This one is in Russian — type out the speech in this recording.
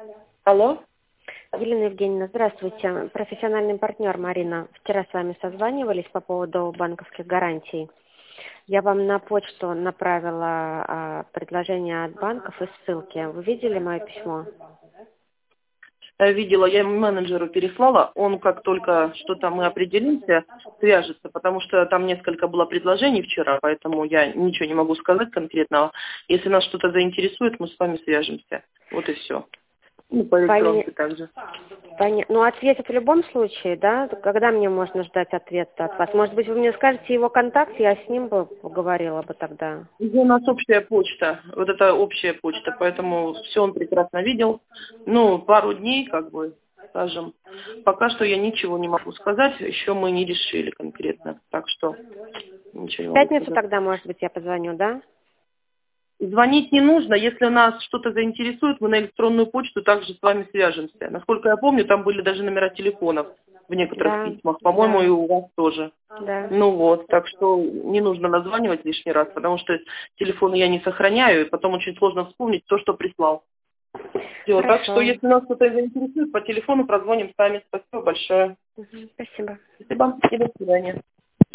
Алло? Елена Евгеньевна, здравствуйте. Профессиональный партнер Марина. Вчера с вами созванивались по поводу банковских гарантий. Я вам на почту направила предложение от банков и ссылки. Вы видели мое письмо? Видела, я менеджеру переслала, он как только что-то мы определимся, свяжется, потому что там несколько было предложений вчера, поэтому я ничего не могу сказать конкретного. Если нас что-то заинтересует, мы с вами свяжемся. Вот и все. Ну, по электронке также. Ну, ответят в любом случае, да? Когда мне можно ждать ответа от вас? Может быть, вы мне скажете его контакт, я с ним бы поговорила бы тогда. У нас общая почта, вот это общая почта, поэтому все он прекрасно видел. Ну, пару дней, как бы, скажем. Пока что я ничего не могу сказать, еще мы не решили конкретно, так что ничего не В могу пятницу сказать. тогда, может быть, я позвоню, да? Звонить не нужно, если нас что-то заинтересует, мы на электронную почту также с вами свяжемся. Насколько я помню, там были даже номера телефонов в некоторых Да, письмах, по-моему, да, и у вас тоже. да. Ну вот, так что не нужно названивать лишний раз, потому что телефоны я не сохраняю, и потом очень сложно вспомнить то, что прислал. Всё, так что Хорошо. если нас кто-то заинтересует, по телефону прозвоним сами. Спасибо большое. Спасибо. Спасибо и до свидания.